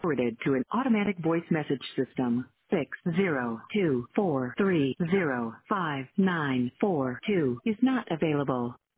forwarded to an automatic voice message system. 60243059942 is not available.